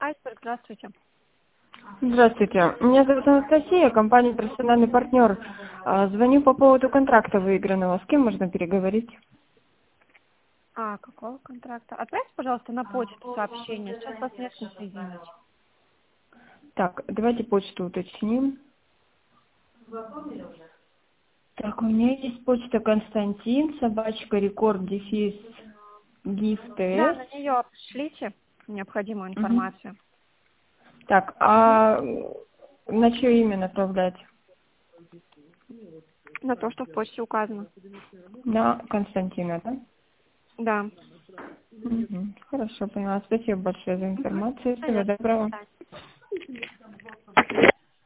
Айсберг, здравствуйте. Здравствуйте. Меня зовут Анастасия, компания «Профессиональный партнер». Звоню по поводу контракта выигранного. С кем можно переговорить? Какого контракта? Отправьте, пожалуйста, на почту сообщение. Сейчас вас нет на соединить. Так, давайте почту уточним. Так, у меня есть почта Константин, _рекорд, Да, _гиф.тс. на нее пришлите необходимую Мгм. информацию. Так, а на чье имя направлять? На то, что в почте указано. На Константина, да? Да. Мгм. Хорошо, поняла. Спасибо большое за информацию. Всего Конечно. До доброго. свидания.